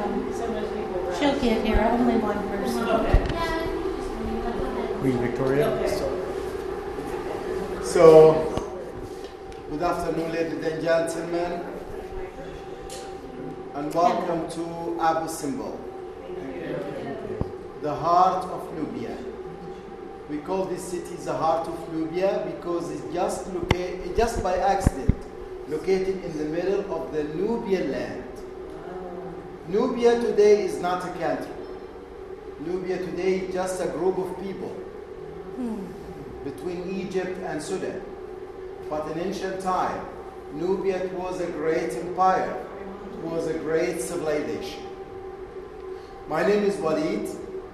She'll get here. Only one person. Queen Victoria. So, good afternoon, ladies and gentlemen, and welcome to Abu Simbel, the heart of Nubia. We call this city the heart of Nubia because it's just by accident located in the middle of the Nubian land. Nubia today is not a country. Nubia today is just a group of people between Egypt and Sudan. But in ancient time, Nubia was a great empire. It was a great civilization. My name is Walid,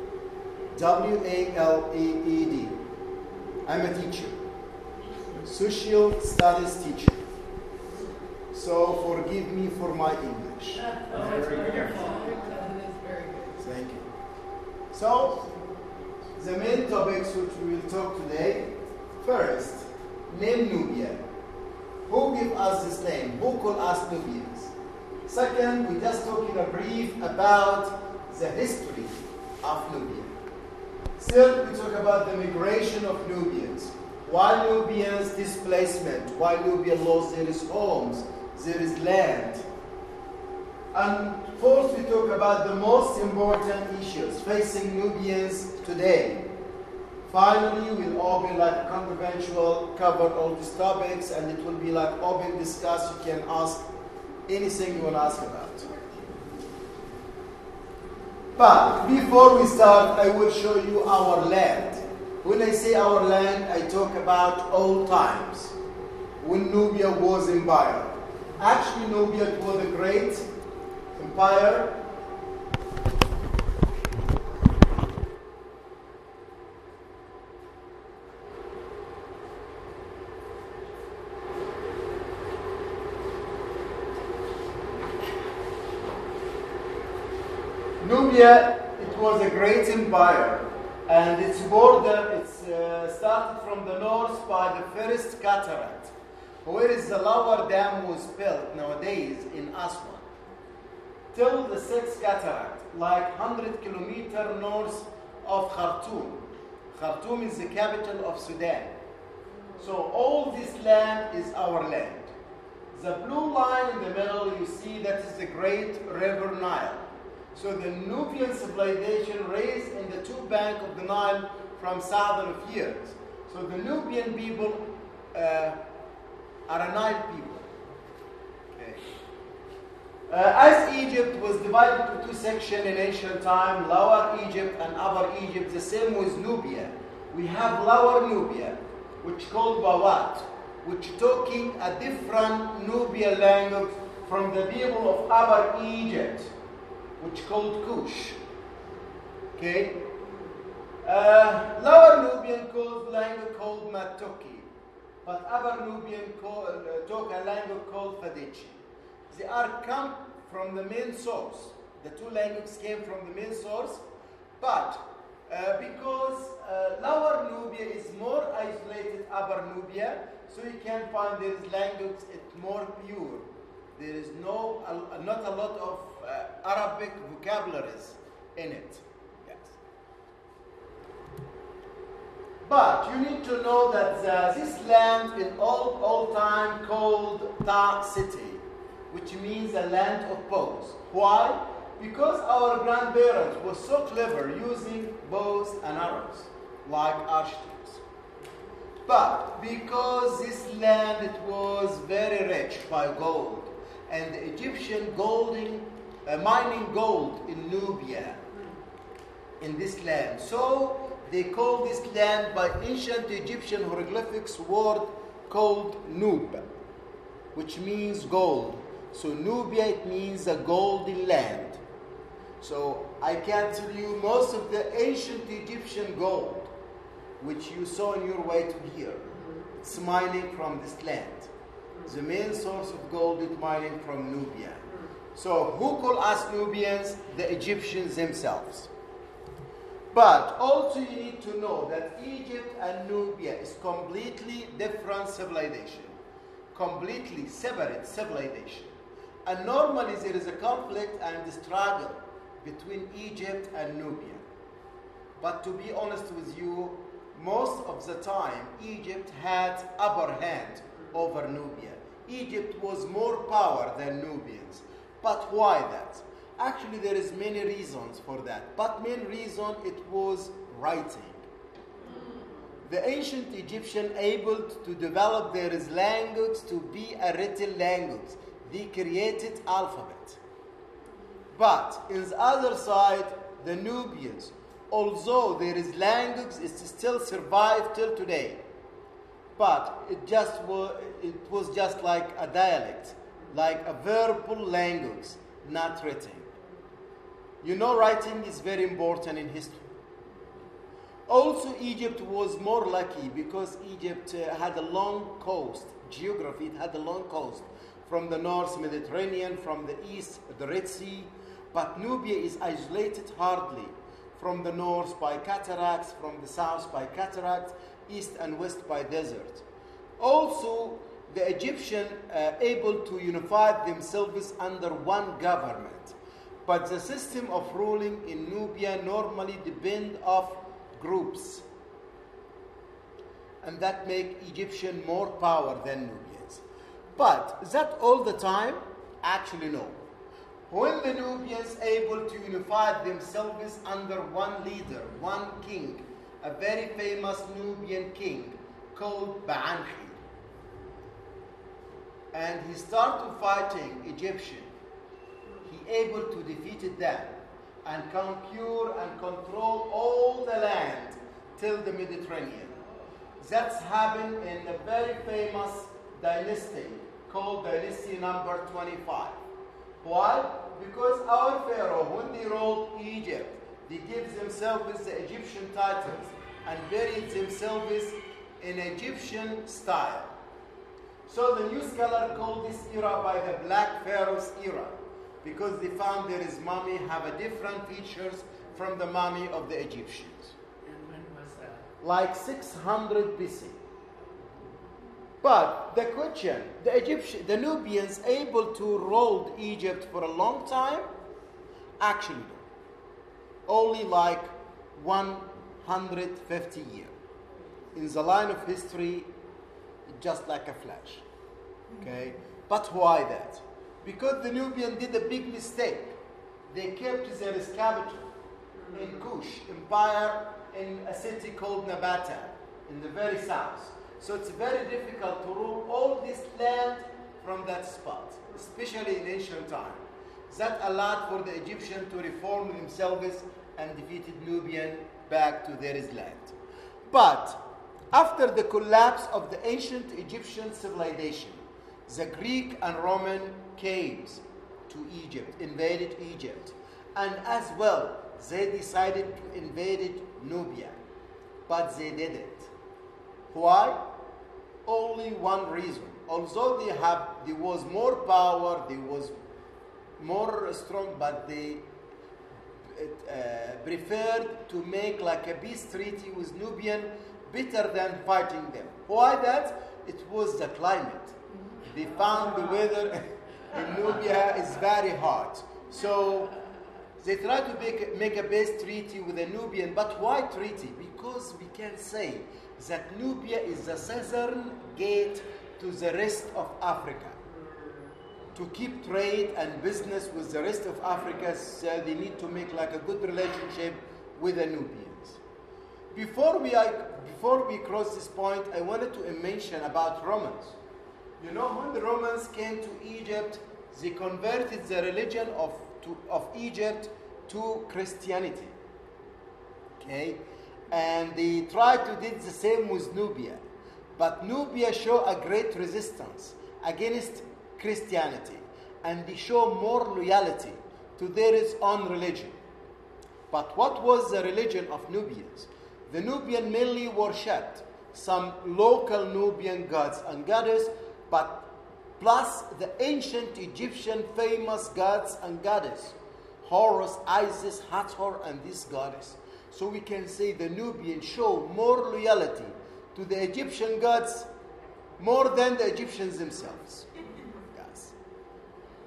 W-A-L-E-E-D. I'm a teacher, social studies teacher. So forgive me for my English. Thank you. So, the main topics which we will talk today. First, name Nubia. Who gave us this name? Who called us Nubians? Second, we just talk in a brief about the history of Nubia. Third, we talk about the migration of Nubians. Why Nubians displacement? Why Nubia lost their homes, their land? And fourth, we talk about the most important issues facing Nubians today. Finally, we'll open like a conventional, cover all these topics, and it will be like open discuss. You can ask anything you want to ask about. But before we start, I will show you our land. When I say our land, I talk about old times, when Nubia was empire. Actually, Nubia was a great empire. Nubia, it was a great empire, and its border, started from the north by the first cataract, where is the lower dam was built nowadays in Aswan, till the sixth cataract, like 100 kilometers north of Khartoum. Khartoum is the capital of Sudan. So all this land is our land. The blue line in the middle, you see that is the great river Nile. So the Nubian civilization raised in the two banks of the Nile from thousands of years. So the Nubian people are a Nile people. Okay. As Egypt was divided into two sections in ancient time, Lower Egypt and Upper Egypt, the same with Nubia. We have Lower Nubia, which called Bawat, which talking a different Nubian language from the people of Upper Egypt, which called Kush. Okay? Lower Nubian language called Matoki, but Upper Nubian talk a language called Fadici. They are come from the main source. The two languages came from the main source, but because Lower Nubia is more isolated Upper Nubia, so you can find this language it's more pure. There is not a lot of Arabic vocabularies in it. Yes. But you need to know that this land in old time called Ta City, which means a land of bows. Why? Because our grandparents were so clever using bows and arrows, like archers. But because this land it was very rich by gold, and the Egyptian mining gold in Nubia, in this land. So they call this land by ancient Egyptian hieroglyphics word called Nub, which means gold. So Nubia, it means a golden land. So I can tell you most of the ancient Egyptian gold, which you saw on your way to here, it's mining from this land. The main source of gold is mining from Nubia. So who call us Nubians? The Egyptians themselves. But also you need to know that Egypt and Nubia is completely different civilization, completely separate civilization. And normally there is a conflict and a struggle between Egypt and Nubia. But to be honest with you, most of the time, Egypt had upper hand over Nubia. Egypt was more power than Nubians. But why that? Actually, there is many reasons for that. But main reason, it was writing. The ancient Egyptian able to develop their language to be a written language. They created alphabet. But in the other side, the Nubians, although there is language, it still survived till today. But it was just like a dialect, like a verbal language, not written. You know, writing is very important in history. Also, Egypt was more lucky because Egypt had a long coast. Geography, it had a long coast. From the north, Mediterranean, from the east, the Red Sea. But Nubia is isolated hardly. From the north by cataracts, from the south by cataracts, east and west by desert. Also, the Egyptian able to unify themselves under one government. But the system of ruling in Nubia normally depend of groups. And that make Egyptian more power than Nubians. But that all the time? Actually no. When the Nubians able to unify themselves under one leader, one king, a very famous Nubian king called Ba'anhi. And he started fighting Egyptian. He able to defeat them and conquer and control all the land till the Mediterranean. That's happened in a very famous dynasty called dynasty number 25. Why? Because our pharaoh, when they ruled Egypt, they gave themselves the Egyptian titles and buried themselves in Egyptian style. So the new scholar called this era by the Black Pharaoh's era, because they found there is mummy have a different features from the mummy of the Egyptians. And when was that? Like 600 BC. But the question, the Nubians able to rule Egypt for a long time? Actually no. Only like 150 years. In the line of history, just like a flash. Okay? But why that? Because the Nubian did a big mistake. They kept their capital in Kush Empire in a city called Nabata in the very south. So it's very difficult to rule all this land from that spot, especially in ancient time. That allowed for the Egyptians to reform themselves and defeated Nubian back to their land. But after the collapse of the ancient Egyptian civilization, the Greek and Roman came to Egypt, invaded Egypt, and as well they decided to invade Nubia, but they didn't. Why? Only one reason. Although there was more power, there was more strong, but they preferred to make like a peace treaty with Nubian better than fighting them. Why that? It was the climate. They found the weather in Nubia is very hot. So they tried to make a peace treaty with the Nubian. But why treaty? Because we can say that Nubia is the southern gate to the rest of Africa. To keep trade and business with the rest of Africa, so they need to make like a good relationship with the Nubians. Before we cross this point, I wanted to mention about Romans. You know, when the Romans came to Egypt, they converted the religion of Egypt to Christianity. Okay? And they tried to do the same with Nubia. But Nubia showed a great resistance against Christianity. And they show more loyalty to their own religion. But what was the religion of Nubians? The Nubian mainly worshipped some local Nubian gods and goddesses, but plus the ancient Egyptian famous gods and goddesses, Horus, Isis, Hathor, and these goddesses. So we can say the Nubians show more loyalty to the Egyptian gods more than the Egyptians themselves. Yes.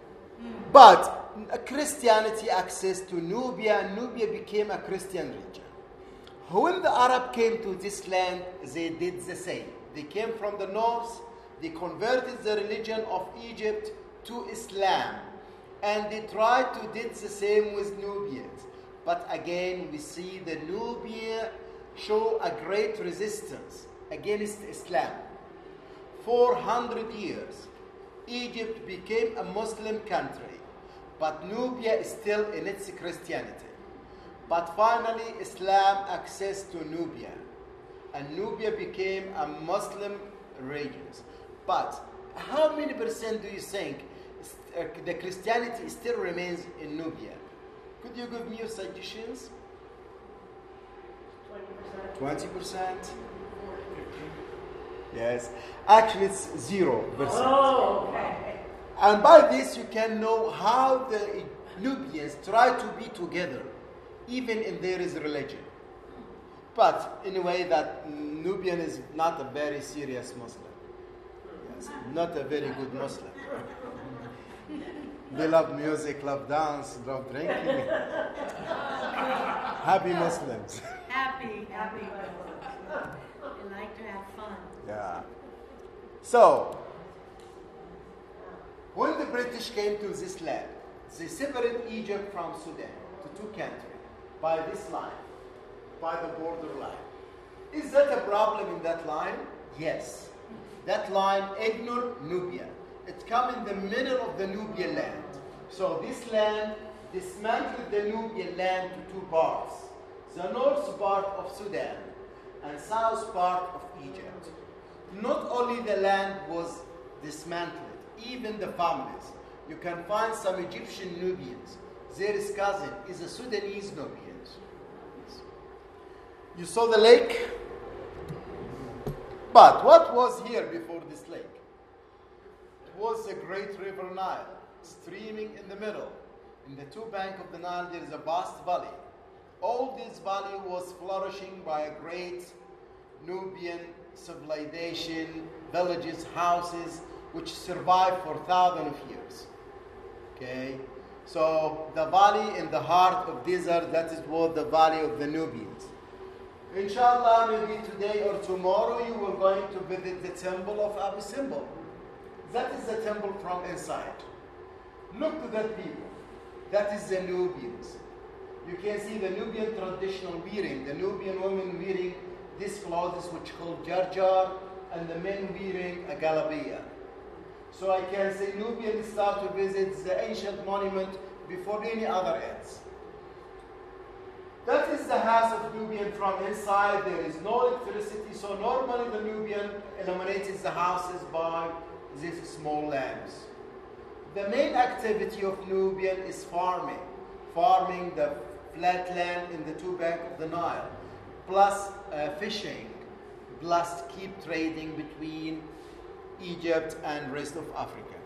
But Christianity access to Nubia, Nubia became a Christian region. When the Arab came to this land, they did the same. They came from the north, they converted the religion of Egypt to Islam, and they tried to do the same with Nubians. But again, we see the Nubia show a great resistance against Islam. 400 years, Egypt became a Muslim country, but Nubia is still in its Christianity. But finally, Islam access to Nubia, and Nubia became a Muslim region. But how many percent do you think the Christianity still remains in Nubia? Could you give me your suggestions? 20%. 20%? Yes. Actually, it's 0%. Oh, okay. And by this, you can know how the Nubians try to be together, even in their religion. But in a way that Nubian is not a very serious Muslim. Yes, not a very good Muslim. They love music, love dance, love drinking. Happy Muslims. Happy. They like to have fun. Yeah. So, when the British came to this land, they separated Egypt from Sudan to two countries by this line, by the border line. Is that a problem in that line? Yes. That line ignored Nubia. It comes in the middle of the Nubian land. So this land dismantled the Nubian land to two parts. The north part of Sudan and south part of Egypt. Not only the land was dismantled, even the families. You can find some Egyptian Nubians. Their cousin is a Sudanese Nubians. You saw the lake? But what was here before this lake? It was the great river Nile, streaming in the middle. In the two banks of the Nile, there is a vast valley. All this valley was flourishing by a great Nubian civilization, villages, houses, which survived for thousands of years. Okay? So the valley in the heart of desert, that is what the valley of the Nubians. Inshallah, maybe today or tomorrow, you are going to visit the temple of Abu Simbel. That is the temple from inside. Look to that people. That is the Nubians. You can see the Nubian traditional wearing, the Nubian women wearing these clothes which called jarjar, and the men wearing a galabiya. So I can say Nubians start to visit the ancient monument before any other else. That is the house of Nubian from inside. There is no electricity, so normally the Nubian illuminates the houses by these small lamps. The main activity of Nubian is farming. Farming the flat land in the two banks of the Nile, plus fishing, plus keep trading between Egypt and rest of Africa.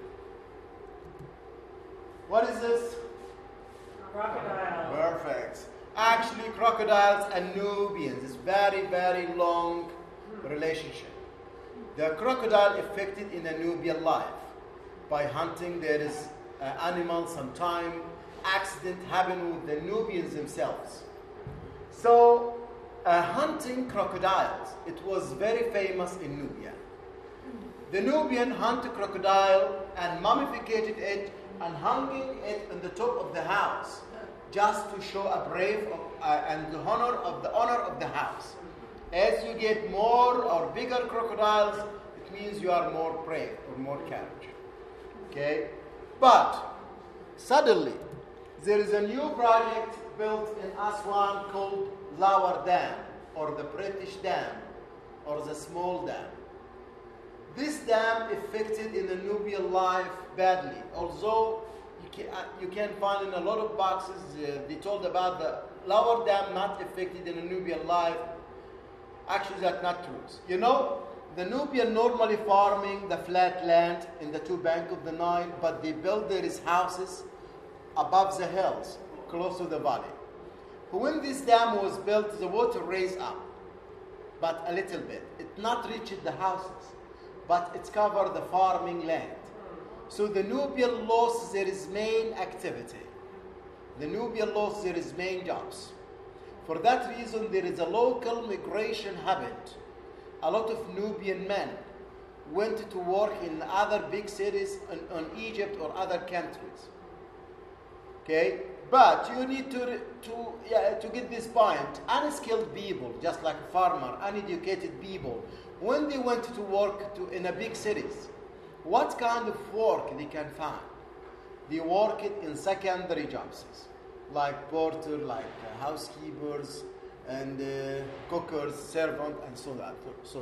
What is this? Crocodile. Perfect. Actually, crocodiles and Nubians is very, very long relationship. The crocodile affected in a Nubian life by hunting. There is animal, sometime accident happen with the Nubians themselves. So, hunting crocodiles, it was very famous in Nubia. The Nubian hunted crocodile and mummified it and hung it on the top of the house, just to show a brave and the honor of the house. As you get more or bigger crocodiles, it means you are more brave or more courage. Okay? But suddenly, there is a new project built in Aswan called Lower Dam, or the British Dam, or the Small Dam. This dam affected in the Nubian life badly. Although you can find in a lot of boxes, they told about the Lower Dam not affected in the Nubian life. Actually, that's not true. You know, the Nubian normally farming the flat land in the two banks of the Nile, but they build their houses above the hills, close to the valley. When this dam was built, the water raised up, but a little bit. It not reached the houses, but it covered the farming land. So the Nubian lost their main activity. The Nubian lost their main jobs. For that reason, there is a local migration habit. A lot of Nubian men went to work in other big cities in Egypt or other countries. Okay? But you need to get this point. Unskilled people, just like a farmer, uneducated people, when they went to work in a big cities, what kind of work they can find? They work it in secondary jobs, like porter, like housekeepers, and cookers, servant, and so that.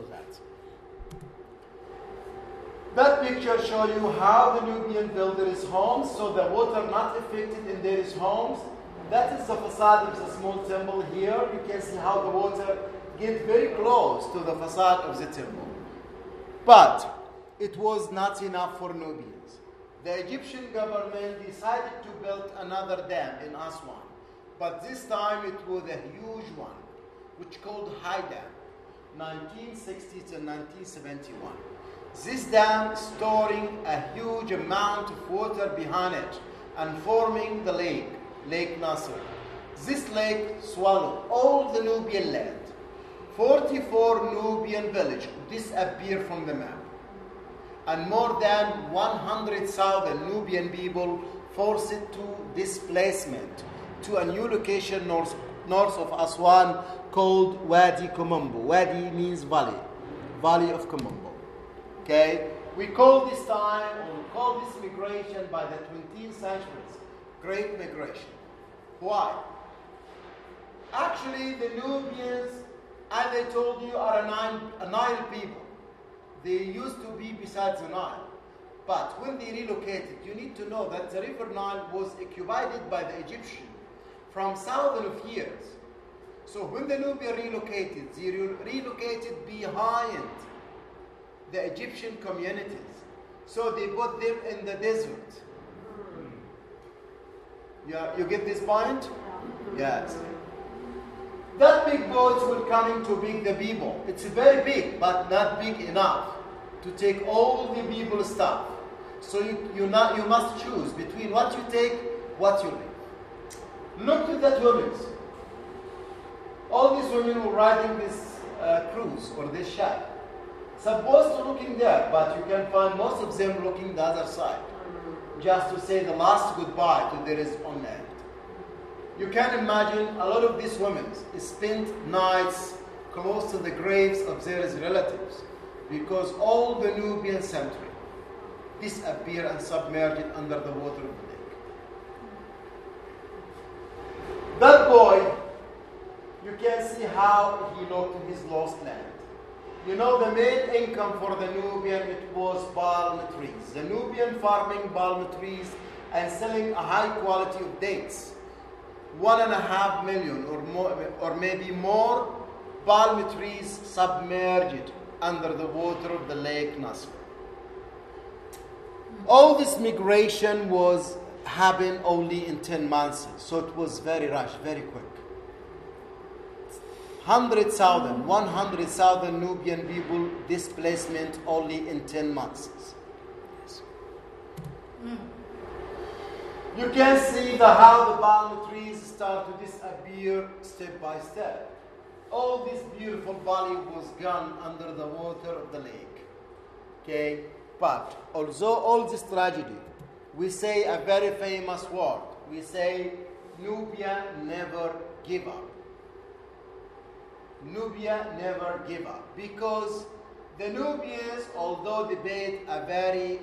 That picture shows you how the Nubian build their homes, so the water not affected in their homes. That is the facade of the small temple here. You can see how the water gets very close to the facade of the temple. But it was not enough for Nubians. The Egyptian government decided to build another dam in Aswan. But this time it was a huge one, which called High Dam, 1960 to 1971. This dam storing a huge amount of water behind it and forming the Lake Nasser. This lake swallowed all the Nubian land. 44 Nubian villages disappeared from the map. And more than 100,000 Nubian people forced to displacement to a new location north of Aswan called Wadi Komombo. Wadi means valley of Komombo. Okay, we call this migration by the 20th century Great Migration. Why? Actually, the Nubians, as I told you, are a Nile people. They used to be beside the Nile. But when they relocated, you need to know that the river Nile was occupied by the Egyptians from thousands of years. So when the Nubians relocated, they relocated behind the Egyptian communities. So they put them in the desert. Yeah, you get this point? Yes. That big boats were coming to bring the people. It's very big, but not big enough to take all the people's stuff. So you must choose between what you take, what you leave. Look at that women. All these women were riding this cruise or this ship. Supposed to looking there, but you can find most of them looking the other side, just to say the last goodbye to their own land. You can imagine a lot of these women spent nights close to the graves of their relatives because all the Nubian cemetery disappeared and submerged under the water of the lake. That boy, you can see how he looked in his lost land. You know, the main income for the Nubian, it was palm trees. The Nubian farming palm trees and selling a high quality of dates. 1.5 million or more, or maybe more, palm trees submerged under the water of the Lake Nasser. All this migration happened only in 10 months, so it was very rushed, very quick. 100,000 Nubian people displacement only in 10 months. Yes. You can see how the palm trees start to disappear step by step. All this beautiful valley was gone under the water of the lake. Okay? But although all this tragedy, we say a very famous word. We say, Nubia never give up. Nubia never give up, because the Nubians, although they paid a very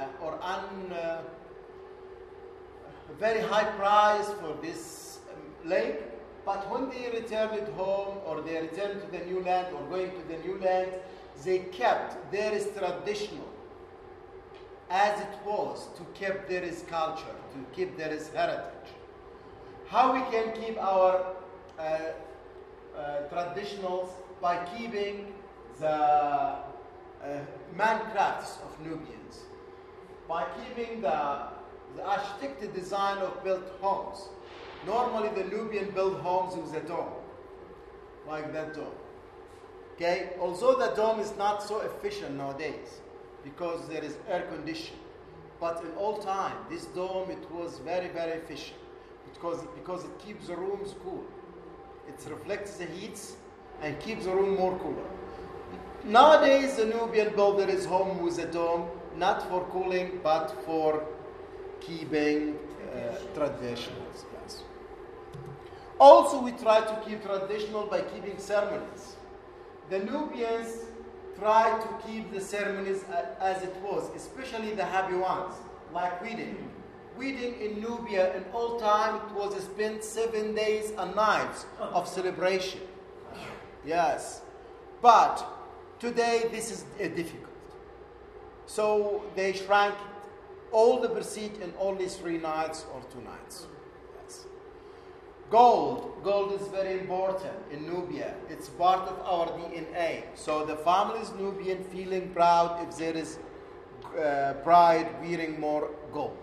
very high price for this lake, but when they returned home or they returned to the new land or going to the new land, they kept their traditional as it was, to keep their culture, to keep their heritage. How we can keep our traditionals? By keeping the mancrafts of Nubians, by keeping the architected design of built homes. Normally the Nubian build homes with a dome, like that dome. Okay, although the dome is not so efficient nowadays because there is air conditioning, but in all time, this dome, it was very, very efficient because it keeps the rooms cool. It reflects the heat and keeps the room more cooler. Nowadays, the Nubian builder is home with a dome, not for cooling, but for keeping traditions. Yes. Also, we try to keep traditional by keeping ceremonies. The Nubians try to keep the ceremonies as it was, especially the happy ones, like wedding. Wedding in Nubia in all time, it was spent 7 days and nights of celebration. Yes. But today, this is difficult. So they shrank all the procedure in only 3 nights or 2 nights. Yes. Gold is very important in Nubia. It's part of our DNA. So the families Nubian feeling proud if there is pride wearing more gold.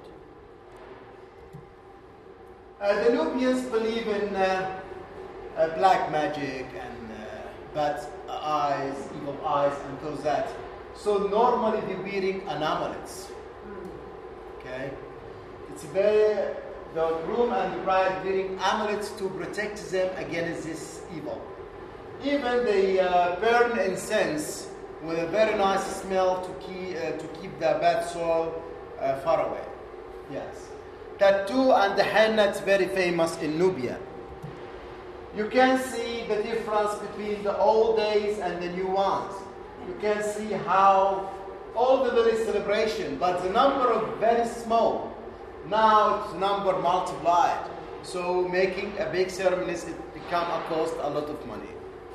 The Nubians believe in black magic and bad eyes, evil eyes, and those that. So normally they're wearing an amulet. Okay, it's very the groom and the bride wearing amulets to protect them against this evil. Even they burn incense with a very nice smell to keep the bad soul far away. Yes. Tattoo and the henna is very famous in Nubia. You can see the difference between the old days and the new ones. You can see how all the very celebration, but the number of very small. Now it's number multiplied. So making a big ceremonies, it become a cost a lot of money.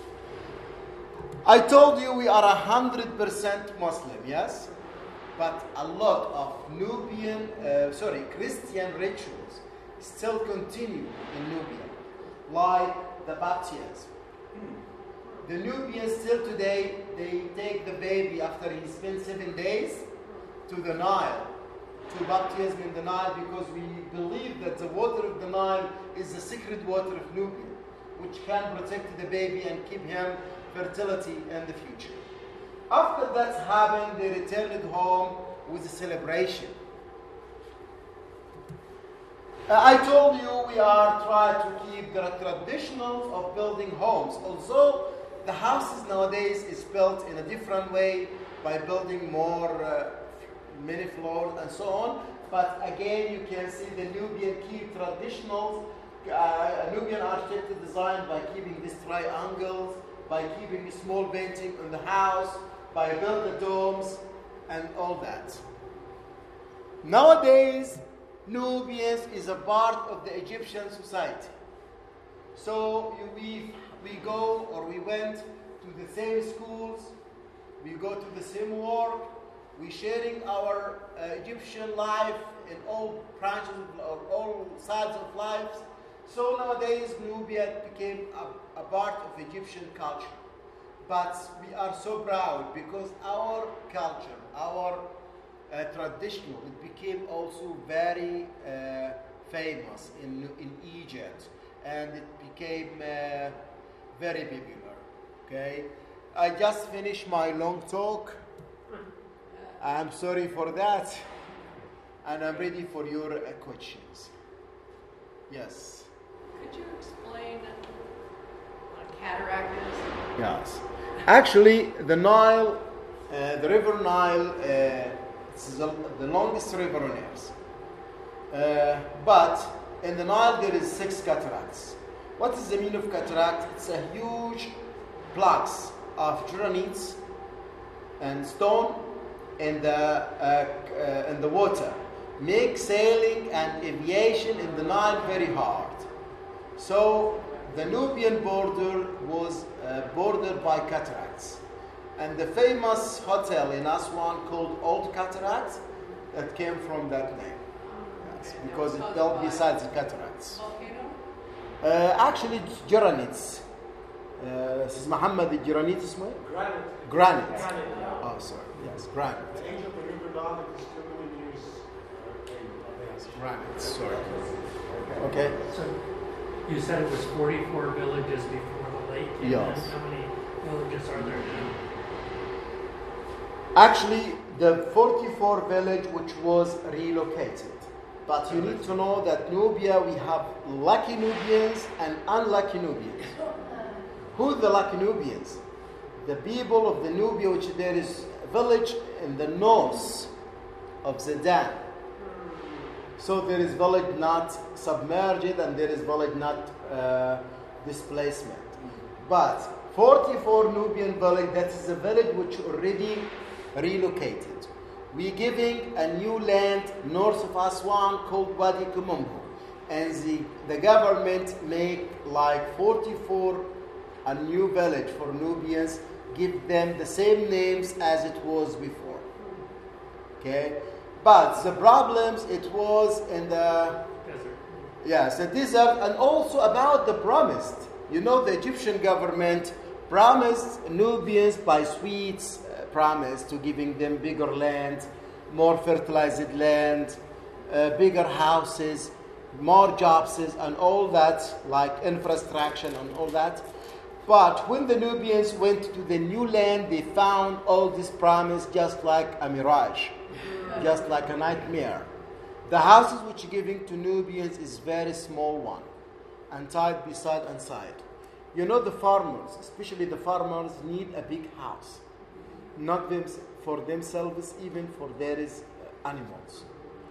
I told you we are 100% Muslim, yes? But a lot of Christian rituals still continue in Nubia, like the baptism. The Nubians still today, they take the baby after he spends 7 days to the Nile, to baptism in the Nile, because we believe that the water of the Nile is the sacred water of Nubia, which can protect the baby and keep him fertility in the future. After that's happened, they returned home with a celebration. I told you we are trying to keep the traditionals of building homes. Although the houses nowadays is built in a different way by building more many floors and so on. But again, you can see the Nubian keep traditionals. Nubian architecture design by keeping these triangles, by keeping a small painting on the house, by building the domes and all that. Nowadays, Nubians is a part of the Egyptian society. So we go or we went to the same schools, we go to the same work, we sharing our Egyptian life in all branches or all sides of life. So nowadays Nubia became a part of Egyptian culture. But we are so proud because our culture, our traditional, it became also very famous in Egypt, and it became very popular. Okay, I just finished my long talk. I'm sorry for that, and I'm ready for your questions. Yes. Could you explain what a cataract is? Yes. Actually, the Nile, the River Nile, it's the longest river on earth. But in the Nile, there is 6 cataracts. What is the meaning of cataract? It's a huge blocks of granites and stone in the water. Make sailing and aviation in the Nile very hard. So the Nubian border was bordered by cataracts. And the famous hotel in Aswan called Old Cataract, that came from that name. Yes, because it built besides the cataracts. Volcano? Actually, it's granites. This is Muhammad, the granite is what? Granite. Granite. Granite, yeah. Oh, sorry. Yes, granite. The age of the river Nile is still going to use Yes, granite. Sorry. Okay. So you said it was 44 villages before the lake. And Yes. then how many villages are there now? Actually, the 44 village which was relocated. But you need to know that Nubia, we have lucky Nubians and unlucky Nubians. Who are the lucky Nubians? The people of the Nubia, which there is a village in the north of Zidane. So there is village not submerged and there is village not displacement. But 44 Nubian village, that is a village which already relocated. We're giving a new land north of Aswan called Wadi Kumumbu. And the government make like 44 a new village for Nubians, give them the same names as it was before. Okay? But the problems, it was in the Desert. yes, the desert, and also about the promised. You know, the Egyptian government promised Nubians by sweets, promise to giving them bigger land, more fertilized land, bigger houses, more jobs, and all that, like infrastructure and all that. But when the Nubians went to the new land, they found all this promise just like a mirage, just like a nightmare. The houses which are giving to Nubians is very small one, and tied beside and side. You know, the farmers, especially the farmers, need a big house, not them for themselves, even for their animals.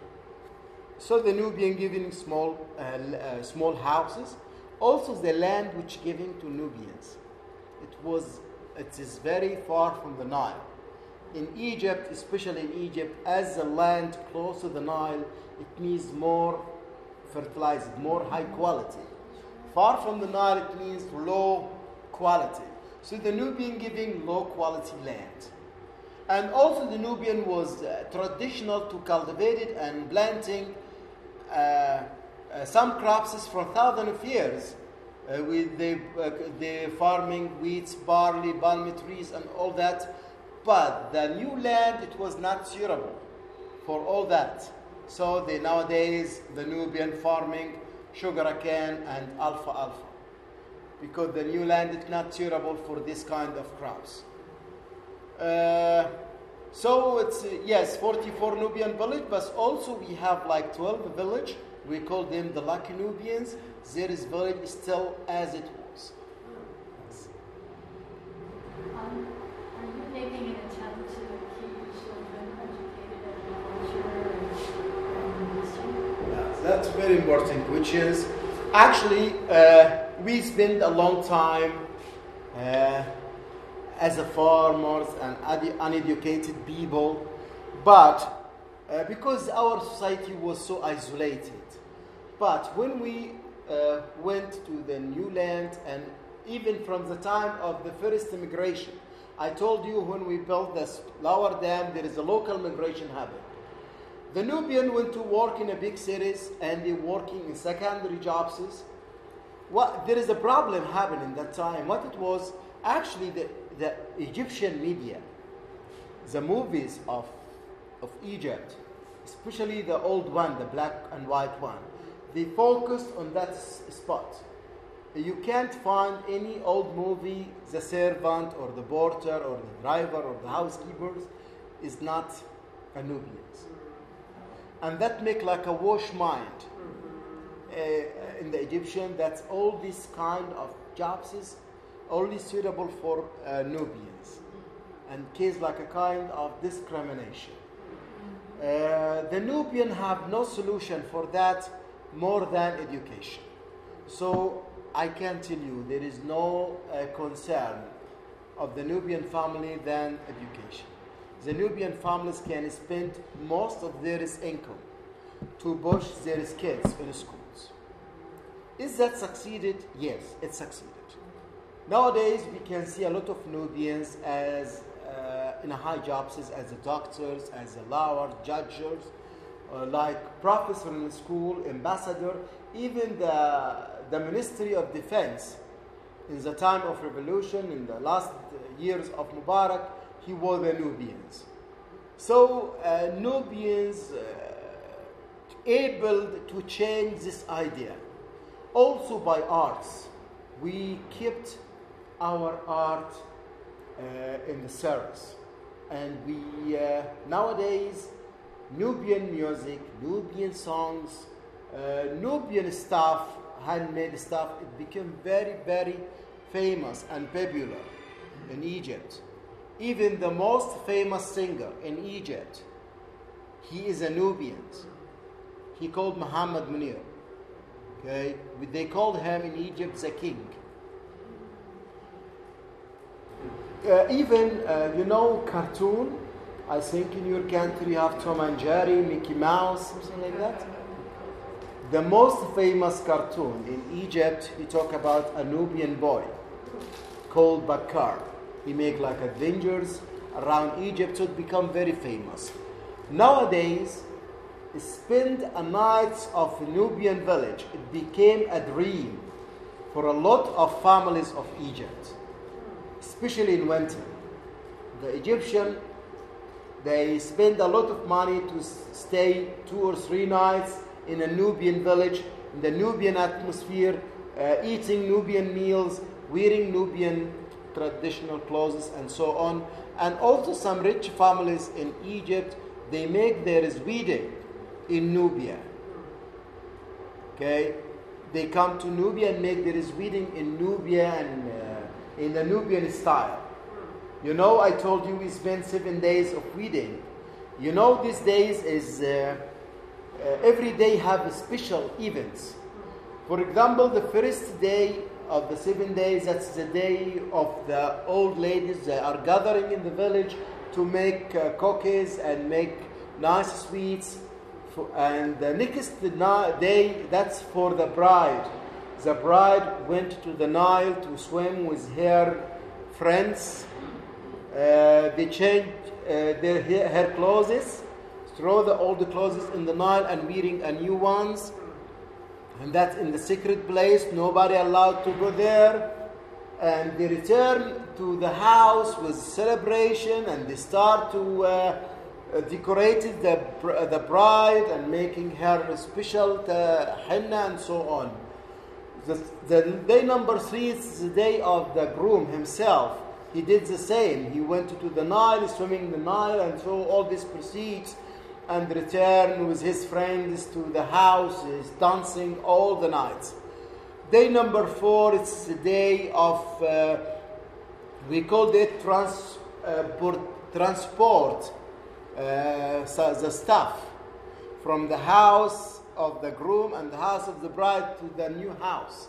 So the Nubian giving small houses. Also, the land which giving to Nubians, it is very far from the Nile. In Egypt, especially in Egypt, as the land close to the Nile, it means more fertilized, more high quality. Far from the Nile, it means low quality. So the Nubian giving low quality land. And also the Nubian was traditional to cultivate it and planting some crops for thousands of years with the farming wheats, barley, palm trees and all that. But the new land, it was not suitable for all that. So nowadays, the Nubian farming sugarcane and alfalfa, because the new land is not suitable for this kind of crops. So it's, yes, 44 Nubian village, but also we have like 12 village. We call them the lucky Nubians. There is village still as it was. Are you making an attempt to keep children educated at culture and history? Yes, that's very important, which is actually we spend a long time as a farmers and uneducated people, but because our society was so isolated. But when we went to the new land, and even from the time of the first immigration, I told you when we built the lower dam, there is a local migration happening. The Nubian went to work in a big cities and they're working in secondary jobs. There is a problem happening that time. What it was, actually the Egyptian media, the movies of Egypt, especially the old one, the black and white one, they focused on that spot. You can't find any old movie, the servant or the porter or the driver or the housekeepers is not a Nubian. And that make like a wash mind in the Egyptian, that all this kind of jobs is only suitable for Nubians, and case like a kind of discrimination. The Nubian have no solution for that more than education. So I can tell you there is no concern of the Nubian family than education. The Nubian families can spend most of their income to push their kids in schools. Is that succeeded? Yes, it succeeded. Nowadays, we can see a lot of Nubians as in high jobs as doctors, as lawyers, judges, like professor in school, ambassador, even the Ministry of Defense. In the time of revolution, in the last years of Mubarak, he was the Nubians. So Nubians able to change this idea. Also by arts. We kept our art in the service. And we nowadays, Nubian music, Nubian songs, Nubian stuff, handmade stuff, it became very, very famous and popular in Egypt. Even the most famous singer in Egypt, he is a Nubian. He called Muhammad Munir. Okay, they called him in Egypt the king. Even cartoon. I think in your country you have Tom and Jerry, Mickey Mouse, something like that. The most famous cartoon in Egypt, he talk about a Nubian boy called Bakar. He make like adventures around Egypt, so it become very famous. Nowadays, spend a night of Nubian village. It became a dream for a lot of families of Egypt, especially in winter. The Egyptian, they spend a lot of money to stay 2 or 3 nights in a Nubian village, in the Nubian atmosphere, eating Nubian meals, wearing Nubian traditional clothes, and so on. And also some rich families in Egypt, they make their wedding in Nubia. Okay? They come to Nubia and make their wedding in Nubia and in the Nubian style. You know, I told you we spent 7 days of wedding. You know, these days is every day have special events. For example, the first day of the 7 days, that's the day of the old ladies that are gathering in the village to make cookies and make nice sweets. And the next day, that's for the bride. The bride went to the Nile to swim with her friends. They changed her clothes, throw the old clothes in the Nile and wearing a new ones. And that's in the secret place, nobody allowed to go there. And they return to the house with celebration, and they start to decorate the bride and making her special henna and so on. The day number 3 is the day of the groom himself. He did the same. He went to the Nile, swimming in the Nile, and so all these proceeds, and returned with his friends to the house, is dancing all the nights. Day number 4, it's the day of, we called it transport the stuff from the house of the groom and the house of the bride to the new house.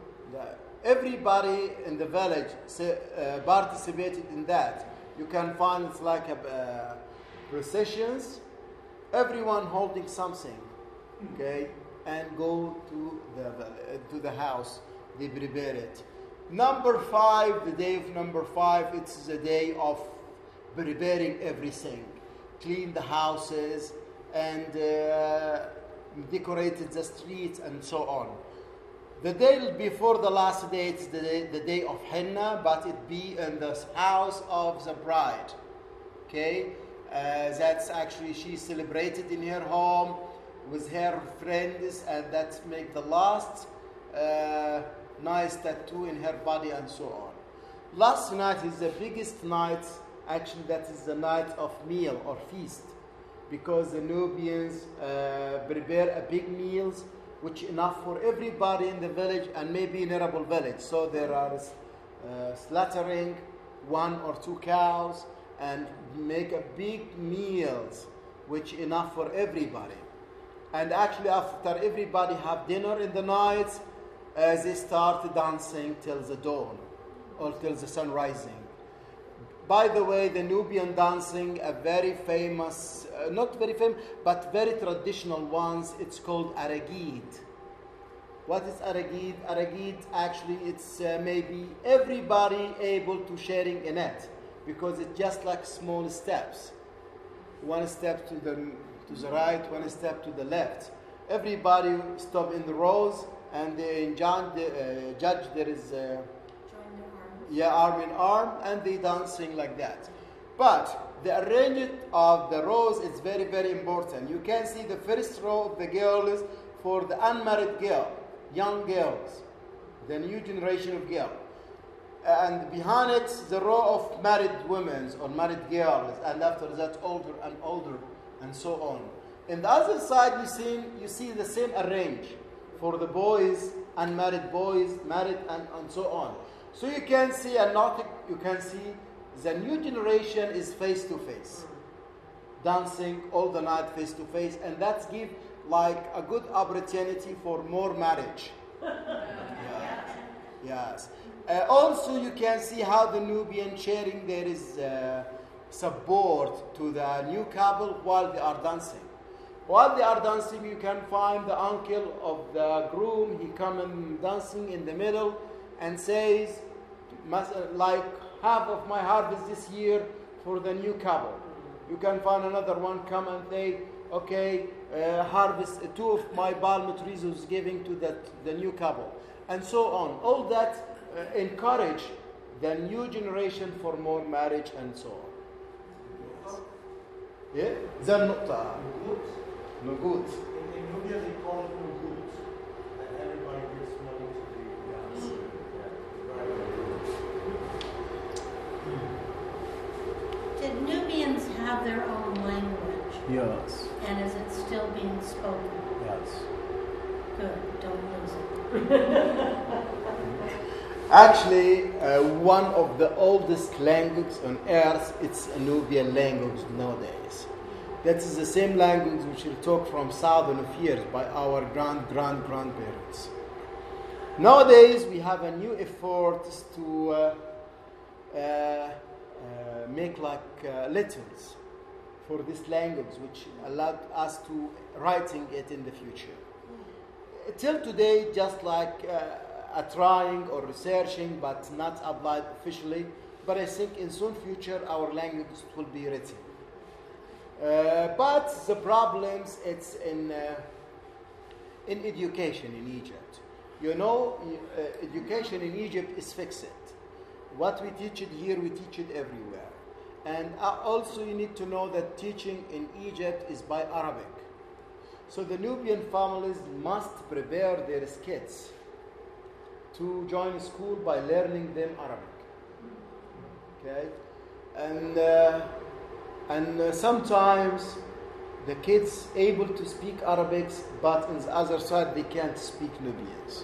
Everybody in the village participated in that. You can find it's like a processions, everyone holding something, okay, and go to the house. They prepare it. Number 5, the day of number 5, it's the day of preparing everything, clean the houses and decorated the streets and so on. The day before the last day, it's the day of henna, but it be in the house of the bride. Okay, that's actually she celebrated in her home with her friends, and that make the last nice tattoo in her body and so on. Last night is the biggest night. Actually, that is the night of meal or feast, because the Nubians prepare a big meals, which enough for everybody in the village and maybe in Arable village. So there are slaughtering 1 or 2 cows and make a big meals, which enough for everybody. And actually after everybody have dinner in the night, they start dancing till the dawn or till the sun rising. By the way, the Nubian dancing, a very famous, not very famous, but very traditional ones, it's called Aragid. What is Aragid? Aragid, actually, it's maybe everybody able to sharing in it, because it's just like small steps. 1 step to the right, 1 step to the left. Everybody stop in the rows, and in judge there is arm in arm, and they dancing like that. But the arrangement of the rows is very, very important. You can see the first row of the girls for the unmarried girl, young girls, the new generation of girl. and behind it the row of married women or married girls, and after that older and older, and so on. In the other side, you see the same arrange for the boys, unmarried boys, married, and so on. So you can see you can see the new generation is face to face, dancing all the night face to face, and that's give like a good opportunity for more marriage. Yes. Also, you can see how the Nubian sharing there is support to the new couple while they are dancing. While they are dancing, you can find the uncle of the groom. He come and dancing in the middle and says, like half of my harvest this year for the new couple. You can find another one come and say, okay, harvest 2 of my palm trees was giving to the new couple, and so on. All that encourage the new generation for more marriage and so on. Yeah, ذا النقطة. نقود. In Nubia they call it Nugud, and everybody gives money to the Did Nubians have their own language? Yes. And is it still being spoken? Yes. Good, don't lose it. Actually, one of the oldest languages on earth, it's a Nubian language nowadays. That is the same language which we talk from thousands of years by our grandparents. Nowadays, we have a new effort to make like letters for this language, which allowed us to writing it in the future. Till today, just like trying or researching, but not applied officially. But I think in soon future, our language will be written. But the problems, it's in education in Egypt. You know, education in Egypt is fixed. What we teach it here, we teach it everywhere. And also you need to know that teaching in Egypt is by Arabic. So the Nubian families must prepare their kids to join school by learning them Arabic. Okay? And sometimes the kids able to speak Arabic, but on the other side they can't speak Nubians.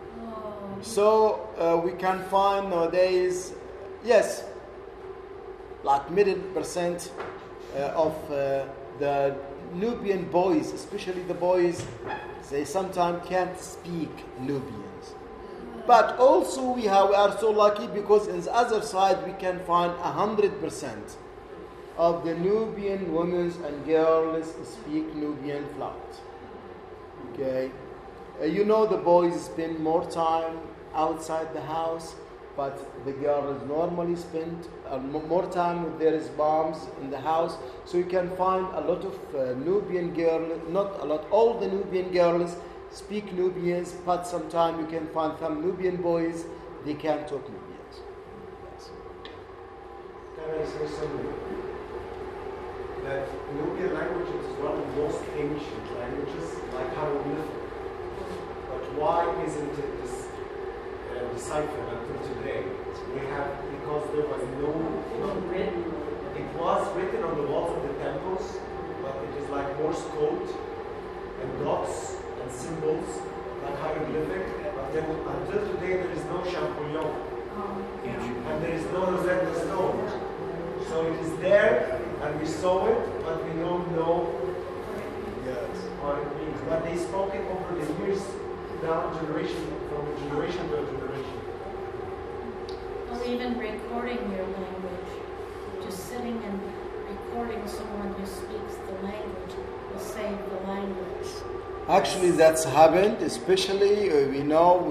So we can find nowadays, yes, like middle percent of the Nubian boys, especially the boys, they sometimes can't speak Nubians. But also we are so lucky because on the other side we can find 100% of the Nubian women and girls speak Nubian fluent. Okay, you know the boys spend more time outside the house, but the girls normally spend more time with their moms in the house. So you can find a lot of Nubian girls, not a lot, all the Nubian girls speak Nubians, but sometimes you can find some Nubian boys, they can't talk Nubians. Yes. Can I say something? That Nubian language is one of the most ancient languages, like hieroglyphic. But why isn't it deciphered until today? Because there was no written. It was written on the walls of the temples, but it is like Morse code and dots and symbols, like hieroglyphic. But then until today there is no Champollion, and there is no Rosetta Stone. So it is there, and we saw it, but we don't know what it means. But they spoke it over the years, down generation, from generation to generation. Or even recording your language, just sitting and recording someone who speaks the language will save the language. Actually, that's happened. Especially, we know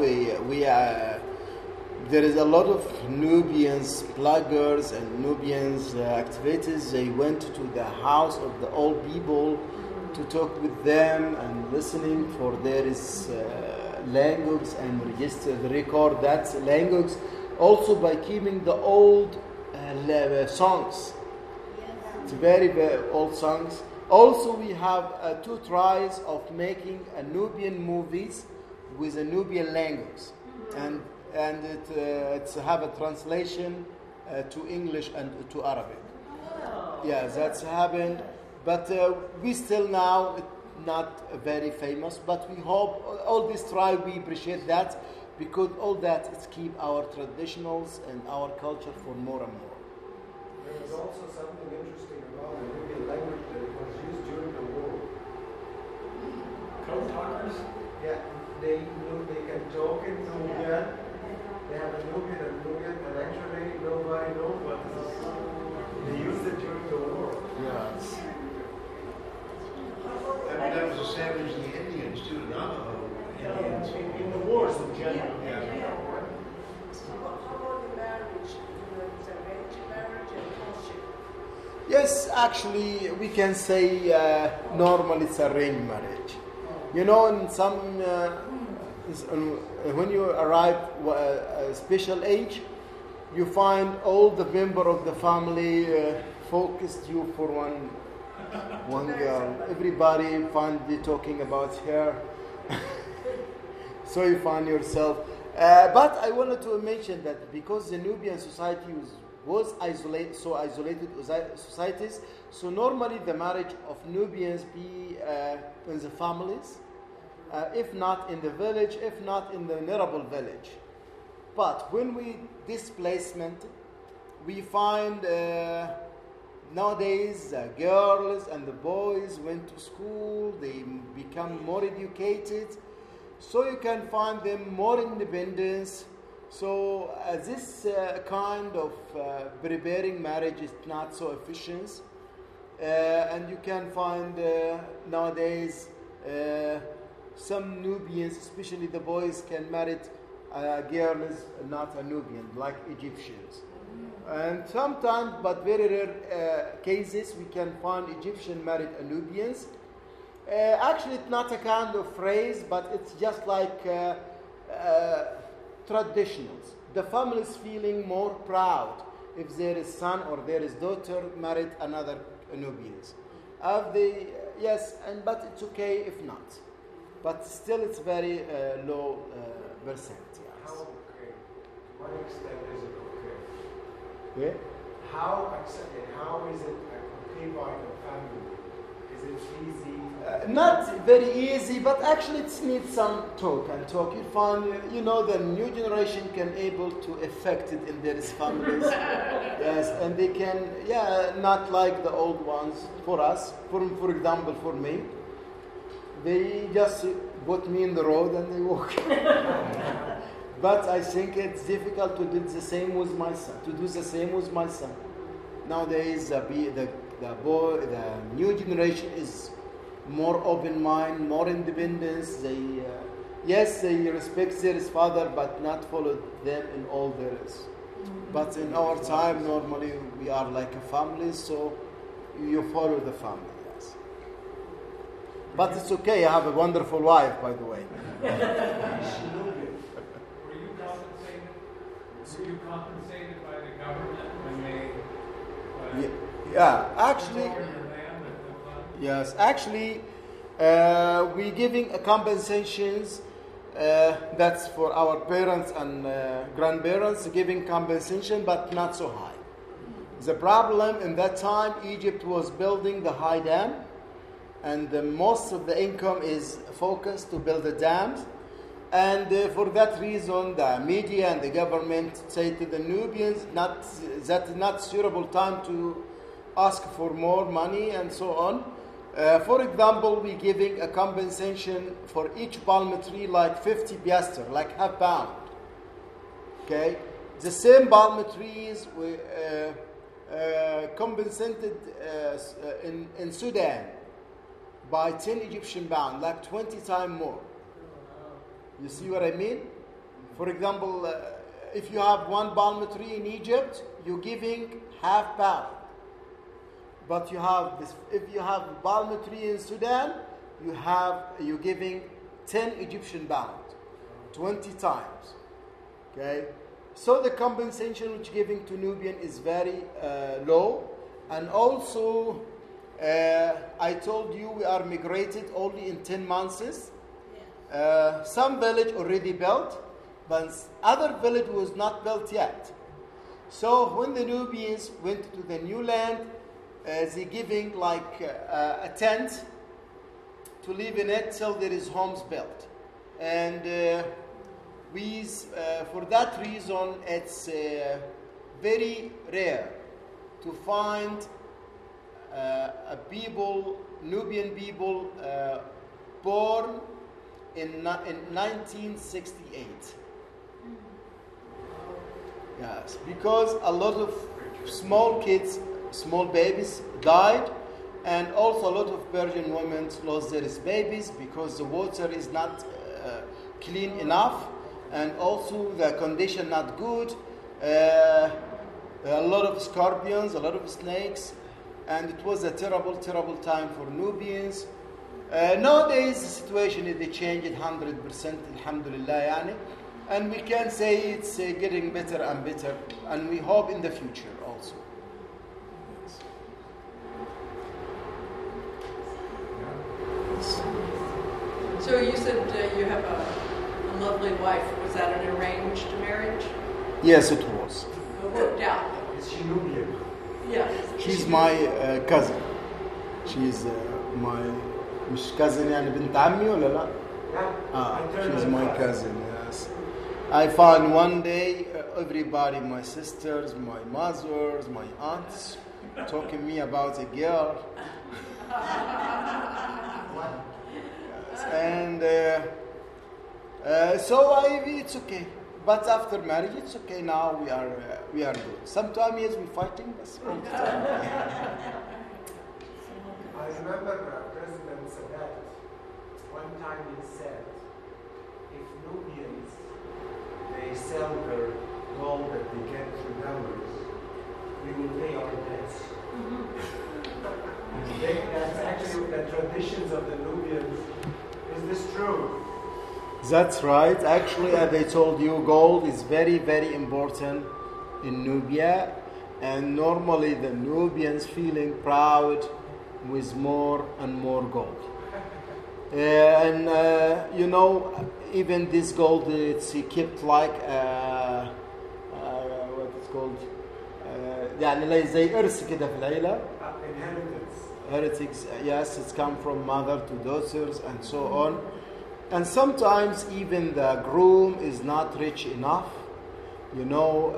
there is a lot of Nubians bloggers and Nubians activities. They went to the house of the old people to talk with them and listening for their language and record that language. Also by keeping the old songs. It's very, very old songs. Also, we have 2 tries of making a Nubian movies with a Nubian language. And and it's have a translation to English and to Arabic. Yeah, that's happened, but we still now not very famous. But we hope all this tribe, we appreciate that, because all that is keep our traditionals and our culture for more and more. There was also something interesting about the Nubian language that it was used during the war. Code talkers? Yeah, they can talk in Nubian. They have a Nubian and actually nobody knows what this is. They used it during the war. Yes. That was the Savages and the Indians too, the Navajo Indians. In the wars in general. Yeah. How about the marriage? Is arranged marriage and courtship? Yes, actually, we can say normally it's arranged marriage. You know, in some when you arrive a special age, you find all the member of the family focused you for one girl. Everybody find you talking about her. So you find yourself. But I wanted to mention that because the Nubian society was isolated societies, so normally the marriage of Nubians be in the families, if not in the village, if not in the venerable village. But when we displacement, we find nowadays girls and the boys went to school, they become more educated, so you can find them more independence. So this kind of preparing marriage is not so efficient, and you can find nowadays some Nubians, especially the boys, can marry girls not a Nubian, like Egyptians. And sometimes, but very rare cases, we can find Egyptian married Nubians. Actually, it's not a kind of phrase, but it's just like traditionals. The family is feeling more proud if there is son or there is daughter married another Nubians. Yes, but it's okay if not. But still, it's very low percent. How okay? To what extent is it okay? Yeah. How is it okay by the family? Is it easy? Not very easy, but actually it needs some talk. You find, the new generation can able to affect it in their families. Yes, and they can, not like the old ones. For us, for example, for me, they just put me in the road and they walk. But I think it's difficult to do the same with my son. Nowadays, the new generation is more open mind, more independence. They respect their father, but not follow them in all there is. But in our time, normally we are like a family, so you follow the family. Yes. But it's okay. I have a wonderful wife, by the way. Were you compensated by the government when they Actually, yes. Actually, we giving a compensations. That's for our parents and grandparents, giving compensation, but not so high. The problem in that time, Egypt was building the high dam, and most of the income is focused to build the dams. And for that reason, the media and the government say to the Nubians, that's not suitable time to ask for more money and so on. For example, we're giving a compensation for each palm tree like 50 piastres, like half pound. Okay, the same palm trees we compensated in Sudan by 10 Egyptian pound, like 20 times more. You see what I mean? For example, if you have one palm tree in Egypt, you're giving half pound. But you have this. If you have a palm tree in Sudan, you're giving 10 Egyptian pound, 20 times. Okay, so the compensation which giving to Nubian is very low, and also I told you we are migrated only in 10 months. Some village already built, but other village was not built yet. So when the Nubians went to the new land, they giving like a tent to live in it till there is homes built. And for that reason, it's very rare to find Nubian people born in 1968. Yes, because a lot of small kids, small babies died, and also a lot of Persian women lost their babies because the water is not clean enough, and also the condition not good. A lot of scorpions, a lot of snakes, and it was a terrible, terrible time for Nubians. Nowadays, the situation is changed 100%, alhamdulillah, yani. And we can say it's getting better and better, and we hope in the future also. So you said you have a lovely wife. Was that an arranged marriage? Yes, it was. It worked out. Is she Nubian? Yeah. She's my cousin. She's my مش cousin يعني بنت عمي ولا لا؟ Yeah. She's my cousin. Yes. I found one day everybody, my sisters, my mothers, my aunts, talking me about a girl. Yes. And so it's okay. But after marriage, it's okay. Now we are good. Sometimes yes, we're fighting, but all the time. I remember President Sadat, one time he said, if Nubians, they sell their gold that they get through numbers, we will pay our debts. That's actually the traditions of the Nubians. Is this true? That's right. Actually, as I told you, gold is very, very important in Nubia. And normally the Nubians feeling proud with more and more gold. You know, even this gold, it's kept like, what it's called? يعني زي إرث كده في العيلة. Heretics, yes, it's come from mother to daughters and so on. And sometimes even the groom is not rich enough. You know,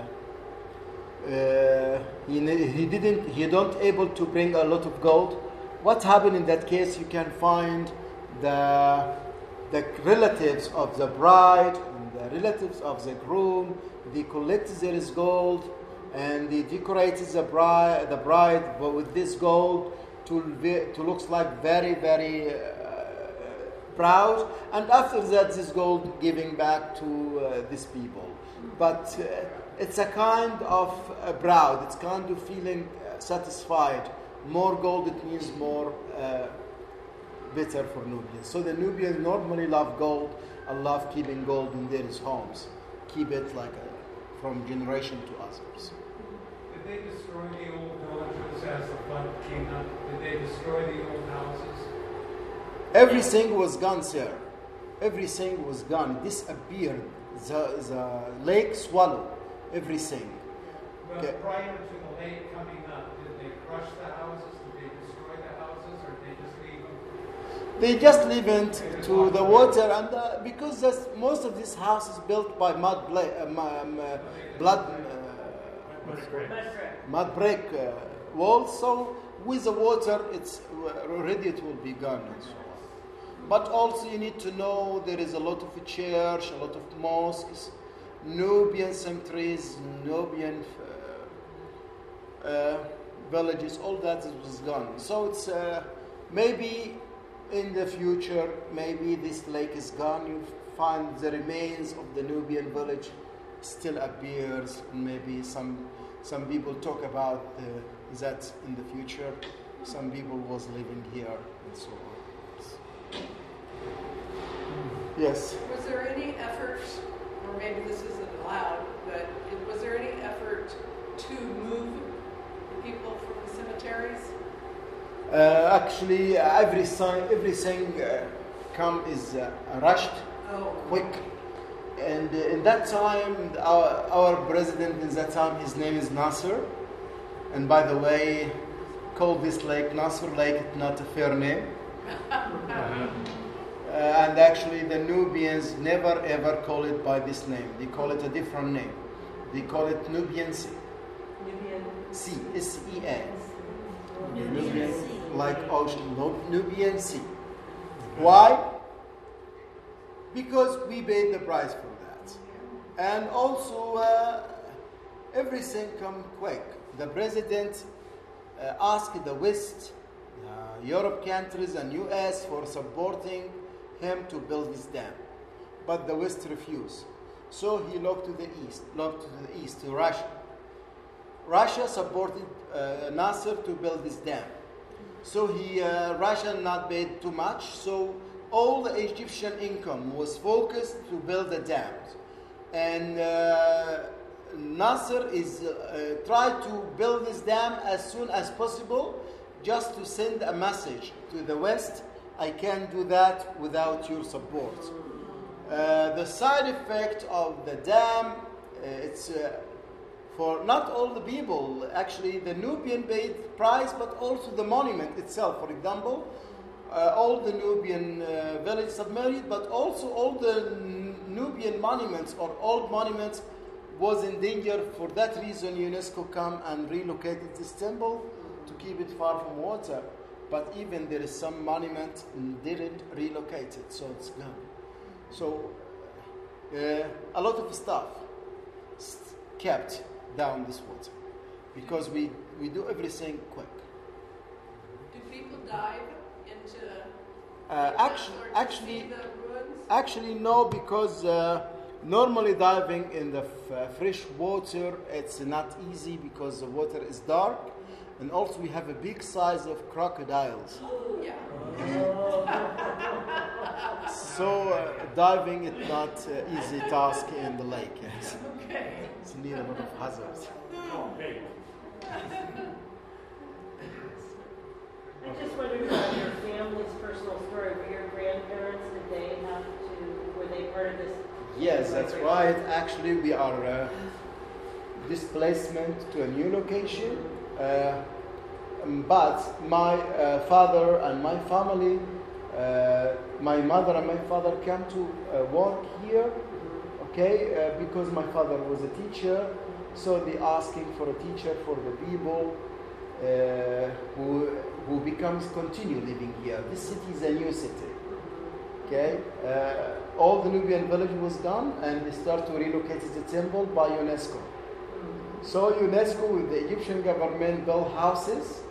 he don't able to bring a lot of gold. What happened in that case? You can find the relatives of the bride and the relatives of the groom. They collect their gold and they decorate the bride with this gold to looks like very, very proud. And after that, this gold giving back to these people. But it's a kind of proud. It's kind of feeling satisfied. More gold, it means more better for Nubians. So the Nubians normally love gold and love keeping gold in their homes. Keep it like from generation to others. Did they destroy the old villages as the flood came up? Did they destroy the old houses? Everything was gone, sir. Everything was gone. Disappeared. The lake swallowed everything. Well, Okay. prior to the lake coming up, did they crush the houses? Did they destroy the houses, or did they just leave them? They just leave it to the water, and because most of this house is built by mud brick walls. So with the water, it's already it will be gone and so on. But also you need to know there is a lot of church, a lot of mosques, Nubian cemeteries, Nubian villages. All that was gone. So it's maybe. In the future, maybe this lake is gone. You find the remains of the Nubian village still appears. Maybe some people talk about that in the future. Some people was living here and so on. Yes. Was there any effort, or maybe this isn't allowed, but was there any effort to move people from the cemeteries? Actually, everything come is rushed, quick, And in that time, our president in that time, his name is Nasser. And by the way, call this lake Nasser Lake, it's not a fair name. And actually, the Nubians never ever call it by this name. They call it a different name. They call it Nubian Sea. Sea, S-E-A. Nubian, like ocean, Nubian Sea. Why? Because we paid the price for that. And also, everything come quick. The president asked the West, Europe countries and US for supporting him to build this dam. But the West refused. So he looked to the east, to Russia. Russia supported Nasser to build this dam. So Russia not paid too much. So all the Egyptian income was focused to build the dams. And Nasser is tried to build this dam as soon as possible, just to send a message to the West. I can't do that without your support. The side effect of the dam, it's for not all the people. Actually, the Nubian paid price, but also the monument itself. For example, all the Nubian village submerged, but also all the Nubian monuments or old monuments was in danger. For that reason, UNESCO come and relocated this temple to keep it far from water. But even there is some monument didn't relocate it, so it's gone. So a lot of stuff kept down this water because we do everything quick. Do people dive into Actually no, because normally diving in the fresh water, it's not easy because the water is dark, and also we have a big size of crocodiles. Yeah. So diving is not easy task in the lake. Yes. Okay. It's need a lot of hazards. I just wondered about your family's personal story. Were your grandparents, were they part of this? Yes, that's right. Actually, we are displacement to a new location. But my father and my family, my mother and my father came to work here, okay, because my father was a teacher, so they asking for a teacher for the people who becomes continue living here. This city is a new city, okay. All the Nubian village was gone, and they start to relocate the temple by UNESCO. So UNESCO with the Egyptian government built houses,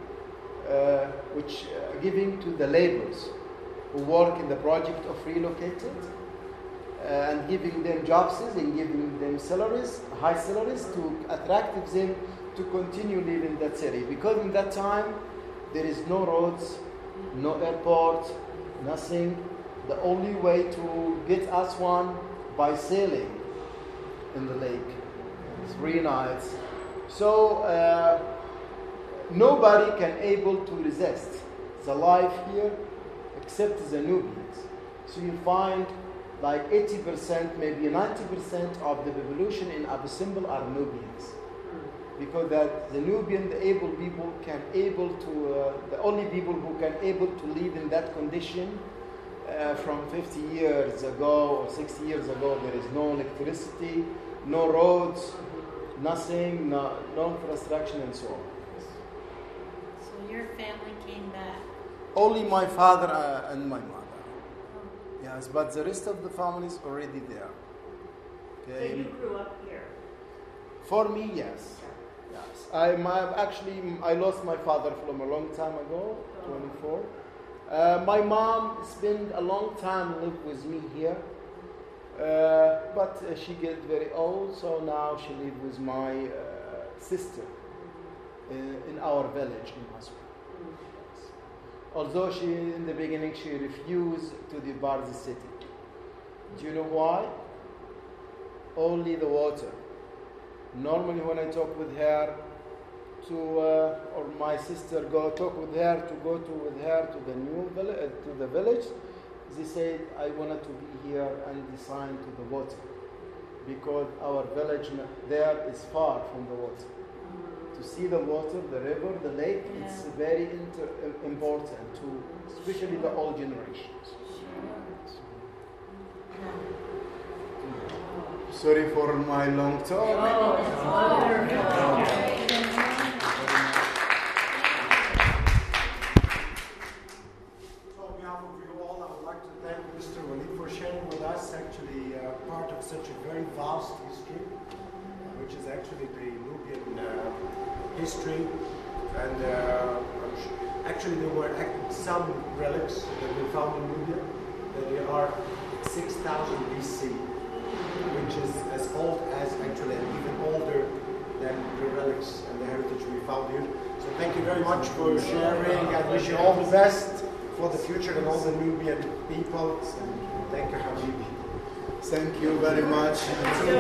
which giving to the laborers who work in the project of relocated, and giving them jobs and giving them salaries, high salaries, to attract them to continue living in that city. Because in that time there is no roads, no airport, nothing. The only way to get Aswan by sailing in the lake. 3 nights. So nobody can able to resist the life here except the Nubians. So you find like 80%, maybe 90% of the population in Abu Simbel are Nubians. Because that the Nubian, the able people can able to, the only people who can able to live in that condition from 50 years ago or 60 years ago. There is no electricity, no roads, nothing, no infrastructure and so on. So your family came back? Only my father and my mother. Yes, but the rest of the family is already there. Okay. So you grew up here? For me, yes. Yes. I lost my father from a long time ago, 24. My mom spent a long time lived with me here. But she get very old, so now she lives with my sister in our village in Aswan. Although in the beginning she refused to depart the city. Do you know why? Only the water. Normally when I talk with her or my sister talk with her to the new village, to the village, they said I wanted to be here and they signed to the water. because our village there is far from the water. To see the water, the river, the lake, it's very important to, especially the old generations. Sorry for my long talk. Mr. Walid for sharing with us actually part of such a very vast history, which is actually the Nubian history. And actually there were some relics that we found in Nubia that they are 6,000 BC, which is as old as actually and even older than the relics and the heritage we found here. So thank you very much for sharing and wish you all the best for the future and all the Nubian people. Thank you, Habibi. Thank you very much.